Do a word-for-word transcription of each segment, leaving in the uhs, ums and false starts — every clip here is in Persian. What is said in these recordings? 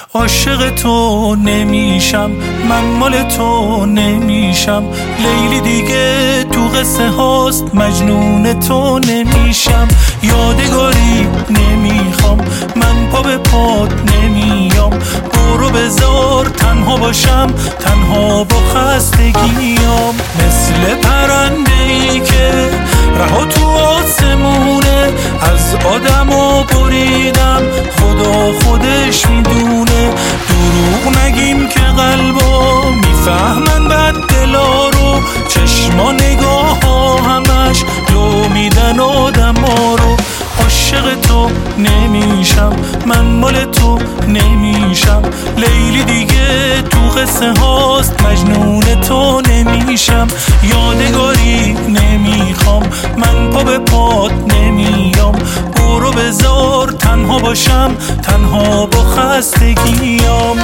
عاشق تو نمیشم، من مال تو نمیشم. لیلی دیگه تو قصه هاست، مجنون تو نمیشم. یادگاری نمیخوام، من پا به پات نمیام. برو بذار تنها باشم، تنها با خستگیام. مثل پرنده ای که رها تو آسمونه، از آدمو بریدم، خدا خودش میدونه. دروغ نگیم که قلبا میفهمن بد دلا رو، چشما نگاه ها همش لو میدن آدما رو. عاشق تو نمیشم، من مال تو نمیشم. لیلی دیگه تو قصه هاست، مجنون تو نمیشم. یادگاری نمیخوام، من پا به پات نمیام. برو بذار تنها باشم، تنها با خستگیام.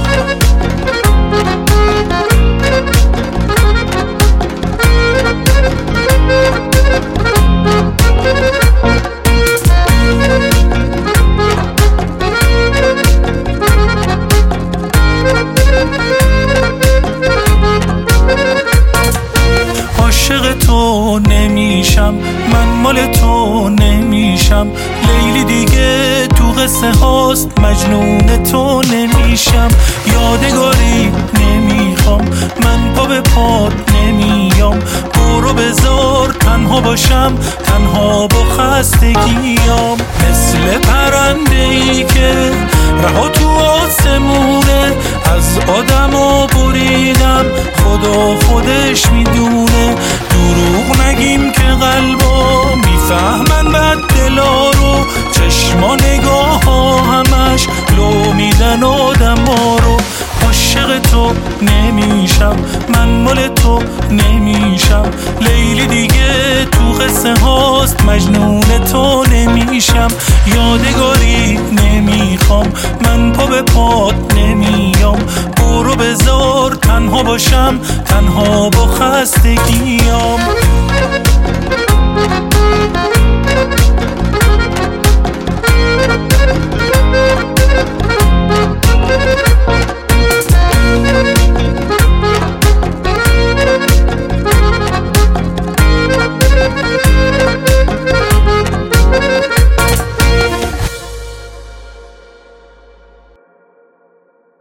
عاشق تو نمیشم، من مال تو نمیشم. لیلی دیگه تو قصه هاست، مجنون تو نمیشم. یادگاری نمیخوام، من پا به پات نمیام. برو بذار تنها باشم، تنها با خستگیام. مثل پرنده ای که رها تو آسمونه، از آدمو بریدم، خدا خودش میدونه. دروغ نگیم که قلبا میفهمن بد دلا رو، چشما نگاه ها همش لو میدن آدما رو. عاشق تو نمیشم، من مال تو نمیشم. لیلی دیگه تو قصه هاست، مجنون تو نمیشم. یادگاری نمیخوام، من پا به پات نمیام. برو بذار تنها باشم، تنها با خستگیام.